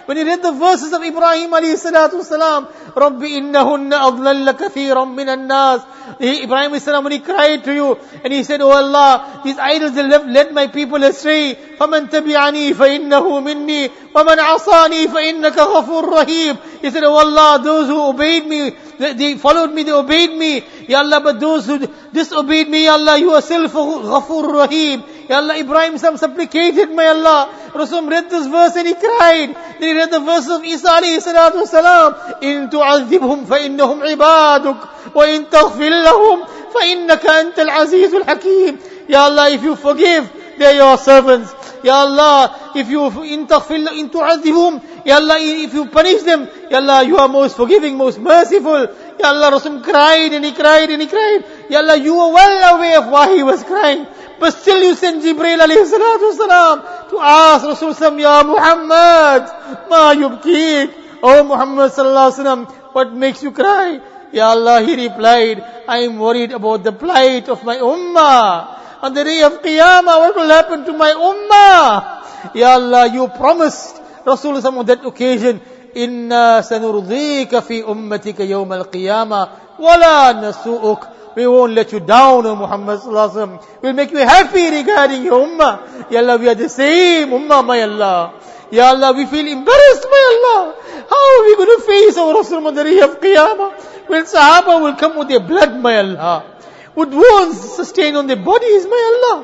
When you read the verses of Ibrahim alayhi salatu wasalam, Rabbi innahunna adlalla kathiran minan nas. Ibrahim alayhi salam, when he cried to you, and he said, Oh Allah, these idols have led my people astray. فَمَنْ تَبِعَنِي فَإِنَّهُ مِنِّي وَمَنْ عَصَانِي فَإِنَّكَ غَفُورٌ رَحِيمٌ. He said, Oh Allah, those who obeyed me, they, they followed me, they obeyed me. Ya Allah, but those who disobeyed me, Ya Allah, you are self Ghafur Rahim. Ya Allah, Ibrahim some supplicated, my Allah. Rasul read this verse and he cried. Then he read the verse of Isa alayhi salatu wasalam. In tu'adhibhum fa innahum ibaduk. Wa in taghfir lahum fa innaka antal azizul hakim. Ya Allah, if you forgive, they are your servants. Ya Allah, if you in taghfir in tu'adhibhum, Ya Allah, if you punish them, Ya Allah, you are most forgiving, most merciful. Ya Allah, Rasul cried and he cried and he cried. Ya Allah, you were well aware of why he was crying. But still you sent Jibreel alayhi salatu wasalam to ask Rasul sallam, Ya Muhammad, ma yubkik. Oh Muhammad sallallahu alaihi wasallam, what makes you cry? Ya Allah, he replied, I am worried about the plight of my ummah. On the day of Qiyamah, what will happen to my ummah? Ya Allah, you promised Rasul sallam on that occasion, Inna sanurdika fi ummatika yawm al-qiyamah, wala nasu'uk. We won't let you down, O Muhammad sallallahu alaihi wasallam. We'll make you happy regarding your ummah. Ya Allah, we are the same ummah, my Allah. Ya Allah, we feel embarrassed, my Allah. How are we going to face our Rasul on the day of Qiyamah? When Sahaba will come with their blood, my Allah. With wounds sustained on their bodies, my Allah.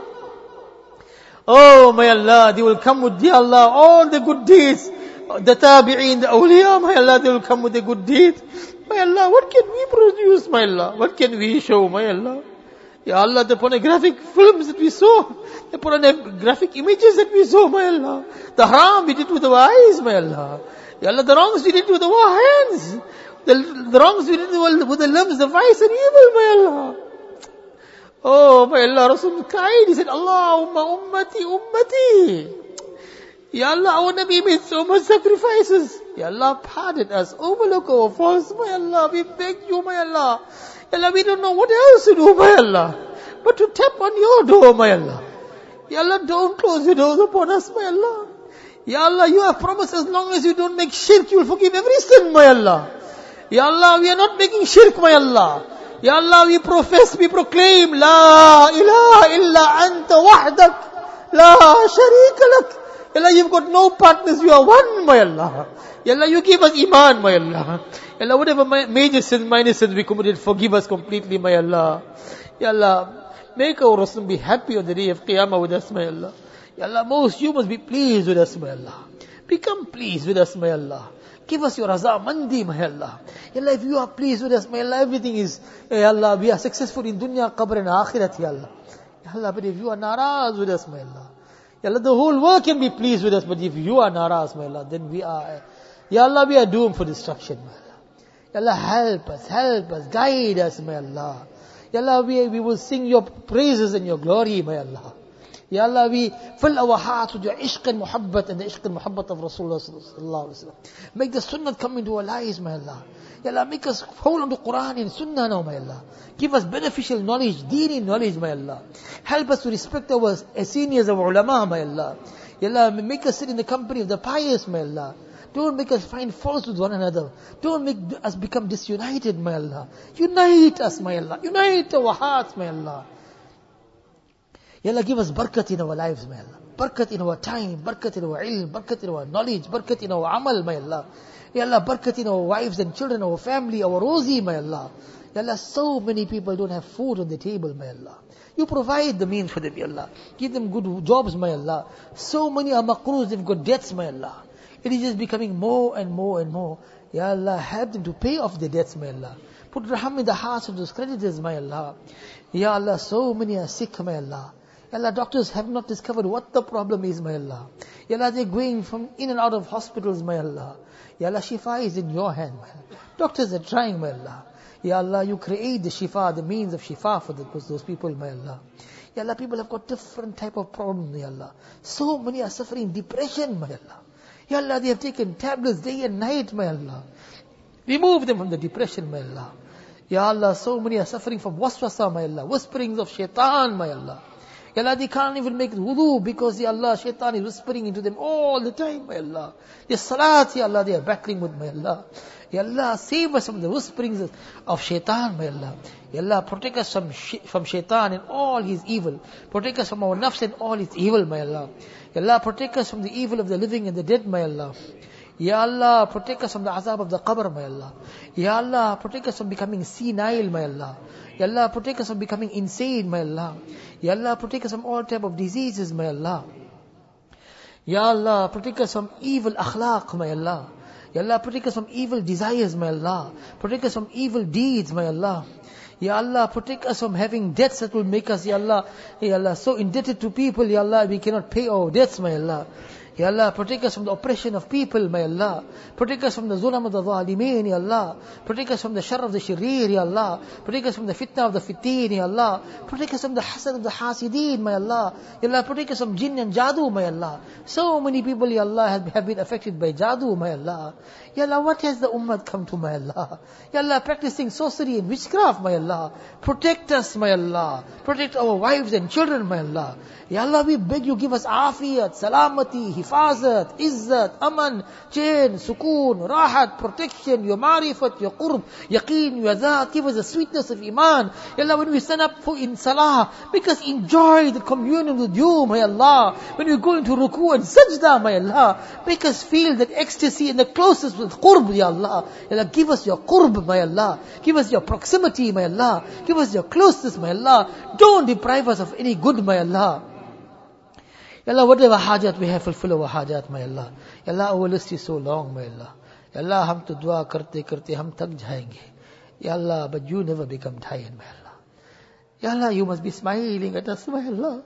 Oh, my Allah, they will come with, Ya Allah, all the good deeds. The tabi'een, the awliya, my Allah, they will come with the good deeds. My Allah, what can we produce, my Allah? What can we show, my Allah? Ya Allah, the pornographic films that we saw, the pornographic images that we saw, my Allah. The haram we did with our eyes, my Allah. Ya Allah, the wrongs we did with our hands. The, the wrongs we did with the limbs, the vice and evil, my Allah. Oh, my Allah, Rasul cried. He said, Allahumma ummati, ummati. Ya Allah, our Nabi made so much sacrifices. Ya Allah, pardon us. Overlook our faults, my Allah. We beg you, my Allah. Ya Allah, we don't know what else to do, my Allah, but to tap on your door, my Allah. Ya Allah, don't close your doors upon us, my Allah. Ya Allah, you have promised as long as you don't make shirk, you will forgive every sin, my Allah. Ya Allah, we are not making shirk, my Allah. Ya Allah, we profess, we proclaim, La ilaha illa anta wahdak, La sharika lak. Ya Allah, you've got no partners, you are one, my Allah. Ya Allah, you give us iman, my Allah. Ya Allah, whatever major sins, minor sins we committed, forgive us completely, my Allah. Ya Allah, make our Rasul be happy on the day of Qiyamah with us, my Allah. Ya Allah, most you must be pleased with us, my Allah. Become pleased with us, my Allah. Give us your raza mandi, my Allah. Ya Allah, if you are pleased with us, my Allah, everything is, Ya Allah, we are successful in dunya, qabr and akhirat, Ya Allah. Ya Allah, but if you are naraz with us, my Allah, Ya Allah, the whole world can be pleased with us, but if you are naraz, my Allah, then we are, Ya Allah, we are doomed for destruction, my Allah. Ya Allah, help us, help us, guide us, my Allah. Ya Allah, we, we will sing your praises and your glory, my Allah. Ya Allah, we fill our hearts with your ishq and muhabbat and the ishq and muhabbat of Rasulullah sallallahu alaihi wasallam. Make the sunnah come into our lives, my Allah. Ya Allah, make us hold on to Quran and sunnah now, my Allah. Give us beneficial knowledge, deeni knowledge, my Allah. Help us to respect our seniors, our ulama, my Allah. Ya Allah, make us sit in the company of the pious, my Allah. Don't make us find faults with one another. Don't make us become disunited, my Allah. Unite us, my Allah. Unite our hearts, my Allah. Ya Allah, give us barakat in our lives, my Allah. Barakat in our time, barakat in our ilm, barakat in our knowledge, barakat in our amal, my Allah. Ya Allah, barakat in our wives and children, our family, our rozi, my Allah. Ya Allah, so many people don't have food on the table, my Allah. You provide the means for them, Ya Allah. Give them good jobs, my Allah. So many are maqroos, they've got debts, my Allah. It is just becoming more and more and more. Ya Allah, help them to pay off their debts, my Allah. Put raham in the hearts of those creditors, my Allah. Ya Allah, so many are sick, my Allah. Ya Allah, doctors have not discovered what the problem is, my Allah. Ya Allah, they're going from in and out of hospitals, my Allah. Ya Allah, shifa is in your hand, my Allah. Doctors are trying, my Allah. Ya Allah, you create the shifa, the means of shifa for those, those people, my Allah. Ya Allah, people have got different type of problems, Ya Allah. So many are suffering depression, my Allah. Ya Allah, they have taken tablets day and night, my Allah. Remove them from the depression, my Allah. Ya Allah, so many are suffering from waswasa, my Allah. Whisperings of shaitan, my Allah. Ya Allah, they can't even make wudu because, Ya Allah, shaitan is whispering into them all the time, Ya Allah. Their salat, Ya Allah, they are battling with, Ya Allah. Ya Allah, save us from the whisperings of shaitan, Ya Allah. Ya Allah, protect us from, sh- from shaitan and all his evil. Protect us from our nafs and all its evil, Ya Allah. Ya Allah, protect us from the evil of the living and the dead, Ya Allah. Ya Allah, protect us from the azab of the qabr, Ya Allah. Ya Allah, protect us from becoming senile, Ya Allah. Ya Allah, protect us from becoming insane, Ya Allah. Ya Allah, protect us from all type of diseases, Ya Allah. Ya Allah, protect us from evil akhlaq, Ya Allah. Ya Allah, protect us from evil desires, Ya Allah. Protect us from evil deeds, Ya Allah. Ya Allah, protect us from having debts that will make us, Ya Allah, Ya Allah, so indebted to people, Ya Allah, we cannot pay our debts, Ya Allah. Ya Allah, protect us from the oppression of people, Ya Allah. Protect us from the zulam of the zalimeen, Ya Allah. Protect us from the shar of the sharir, Ya Allah. Protect us from the fitna of the fitin, Ya Allah. Protect us from the hasad of the hasideen, Ya Allah. Ya Allah, protect us from jinn and jadoo, Ya Allah. So many people, Ya Allah, have, have been affected by jadoo, Ya Allah. Ya Allah, what has the ummah come to, Ya Allah? Ya Allah, practicing sorcery and witchcraft, Ya Allah. Protect us, Ya Allah. Protect our wives and children, Ya Allah. Ya Allah, we beg you, give us afiyat, salamati, hifazat, izzat, aman, chain, sukoon, rahat, protection, your marifat, your qurb, yaqeen, your zaat. Give us the sweetness of iman. Ya Allah, when we stand up for in salah, make us enjoy the communion with you, Ya Allah. When we go into ruku and sajda, Ya Allah, make us feel that ecstasy and the closest with qurb, Ya Allah. Ya Allah, give us your qurb, Ya Allah. Give us your proximity, Ya Allah. Give us your closeness, Ya Allah. Don't deprive us of any good, Ya Allah. Ya Allah, whatever hajat we have, fulfill our hajat, Ya Allah. Ya Allah, our list is so long, Ya Allah. Ya Allah, hum to dua karte karte hum thak jayenge. Ya Allah, but you never become tired, Ya Allah. Ya Allah, you must be smiling at us, Ya Allah.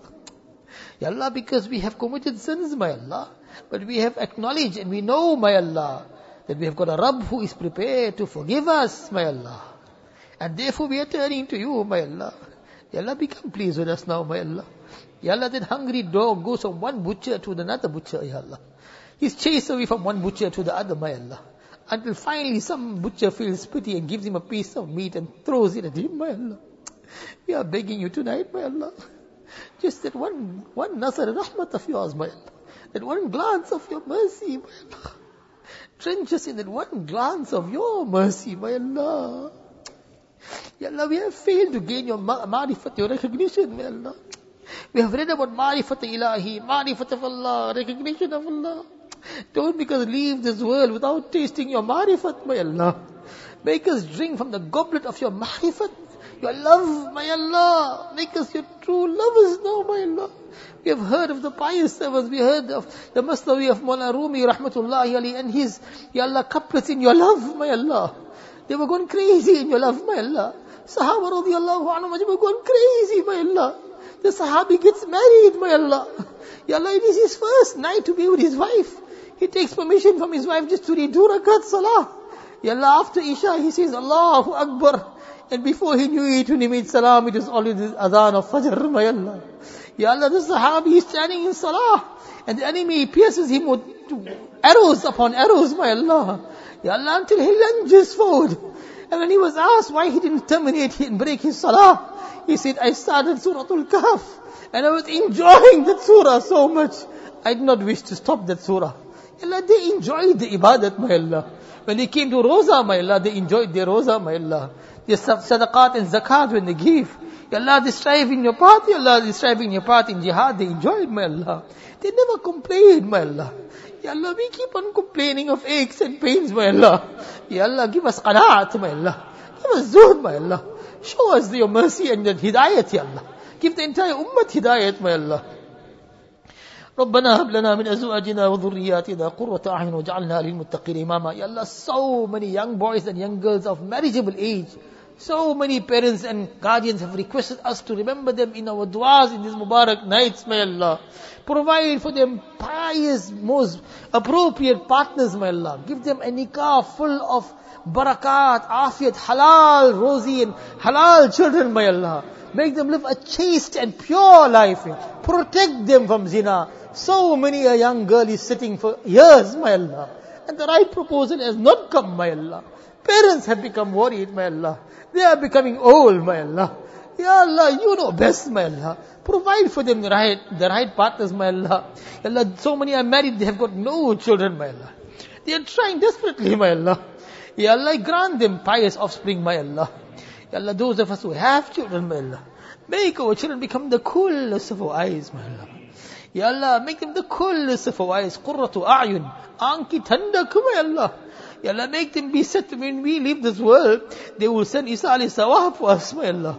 Ya Allah, because we have committed sins, Ya Allah. But we have acknowledged and we know, Ya Allah, that we have got a Rabb who is prepared to forgive us, Ya Allah. And therefore we are turning to you, Ya Allah. Ya Allah, become pleased with us now, Ya Allah. Ya Allah, that hungry dog goes from one butcher to another butcher, Ya Allah. He's chased away from one butcher to the other, Ya Allah. Until finally some butcher feels pity and gives him a piece of meat and throws it at him, Ya Allah. We are begging you tonight, Ya Allah. Just that one, one nazar rahmat of yours, Ya Allah. That one glance of your mercy, Ya Allah. Drench us in that one glance of your mercy, Ya Allah. Ya Allah, we have failed to gain your ma'rifat, your recognition, Ya Allah. We have read about ma'rifat ilahi, ma'rifat of Allah, recognition of Allah. Don't make us leave this world without tasting your ma'rifat, Ya Allah. Make us drink from the goblet of your ma'rifat, your love, Ya Allah. Make us your true lovers now, Ya Allah. We have heard of the pious servants, we heard of the Masnawi of Mawlana Rumi, rahmatullahi alayhi, and his, Ya Allah, couplets in your love, Ya Allah. They were going crazy in your love, Ya Allah. Sahaba radiallahu anhu, they were going crazy, Ya Allah. The Sahabi gets married, Ya Allah. Ya Allah, it is his first night to be with his wife. He takes permission from his wife just to read two rakat salah. Ya Allah, after Isha, he says, Allahu Akbar. And before he knew it, when he made salam, it was already the adhan of Fajr, Ya Allah. Ya Allah, the Sahabi is standing in salah. And the enemy pierces him with arrows upon arrows, Ya Allah. Ya Allah, until he lunges forward. And when he was asked why he didn't terminate and break his salah, he said, I started Suratul Kahf, and I was enjoying that surah so much, I did not wish to stop that surah. Ya Allah, they enjoyed the ibadat, Ya Allah. When they came to Roza, Ya Allah, they enjoyed their Roza, Ya Allah. Their sadaqat and zakat when they give. Ya Allah, they strive in your path, Ya Allah, they strive in your path in jihad, they enjoyed, Ya Allah. They never complained, Ya Allah. Ya Allah, we keep on complaining of aches and pains, Ya Allah. Ya Allah, give us qanaat, Ya Allah. Give us zuhd, Ya Allah. Show us your mercy and your hidayat, Ya Allah. Give the entire ummah hidayat, Ya Allah. ربنا هب لنا من أزواجنا وذرياتنا قرة أعين وجعلنا للمتقين إماما. Ya Allah, so many young boys and young girls of marriageable age, so many parents and guardians have requested us to remember them in our du'as in these Mubarak nights, Ya Allah. Provide for them pious, most appropriate partners, Ya Allah. Give them a nikah full of barakat, afiyat, halal, rosy and halal children, Ya Allah. Make them live a chaste and pure life. Protect them from zina. So many a young girl is sitting for years, Ya Allah. And the right proposal has not come, Ya Allah. Parents have become worried, Ya Allah. They are becoming old, Ya Allah. Ya Allah, you know best, my Allah. Provide for them the right, the right partners, my Allah. Ya Allah, so many are married, they have got no children, my Allah. They are trying desperately, my Allah. Ya Allah, grant them pious offspring, my Allah. Ya Allah, those of us who have children, my Allah, make our children become the coolest of our eyes, my Allah. Ya Allah, make them the coolest of our eyes. Qurratu a'yun. Anki tandak, my Allah. Ya Allah, make them be set when we leave this world. They will send Isa alayhi salam for us, my Allah.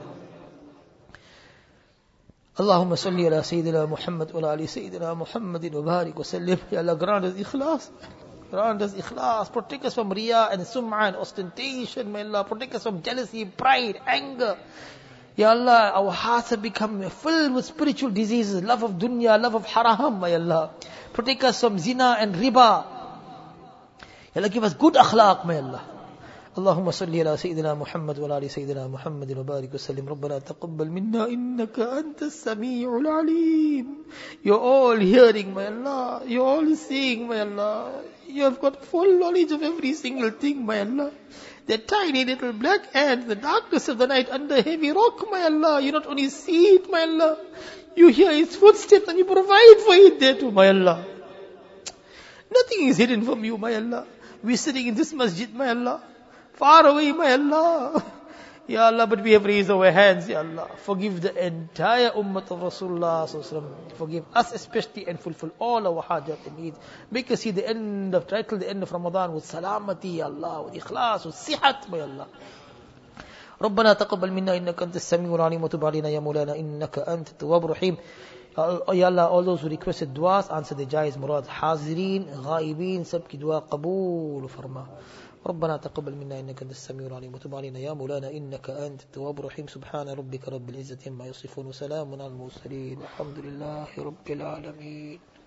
Allahumma salli ala Sayyidina Muhammad wa ala Sayyidina Muhammadin wa barik wa sallim. Ya Allah, grant us ikhlas. Grant us ikhlas. Protect us from riya and sum'ah and ostentation, my Allah. Protect us from jealousy, pride, anger. Ya Allah, our hearts have become filled with spiritual diseases, love of dunya, love of haram, my Allah. Protect us from zina and riba. Ya Allah, give us good akhlaq, my Allah. اللهم صل على سيدنا محمد وعلى آل سيدنا محمد وبارك وسلم ربنا تقبل منا إنك أنت السميع العليم. You're all hearing, my Allah. You're all seeing, my Allah. You have got full knowledge of every single thing, my Allah. That tiny little black ant, the darkness of the night under heavy rock, my Allah. You not only see it, my Allah, you hear its footsteps and you provide for it there too, my Allah. Nothing is hidden from you, my Allah. We're sitting in this masjid, my Allah. Far away, my Allah. Ya Allah, but we have raised our hands, Ya Allah. Forgive the entire ummah of Rasulullah sallallahu alaihi wasallam. Forgive us especially and fulfill all our hajat and needs. Make us see the end of, try till the end of Ramadan with salamati, Ya Allah, with ikhlas, with sihat, my Allah. ربنا تقبل منا إنك أنت السميع العليم وتب علينا يا مولانا إنك أنت التواب الرحيم. Ya Allah, all those who requested du'as, answer the jaiz murad. Hazirin, ghaibin, sabki dua qabool farma. ربنا تقبل منا إنك أنت السميع العليم وتب علينا يا مولانا إنك أنت التواب الرحيم. سبحان ربك رب العزة عما يصفون وسلام على المرسلين والحمد لله رب العالمين.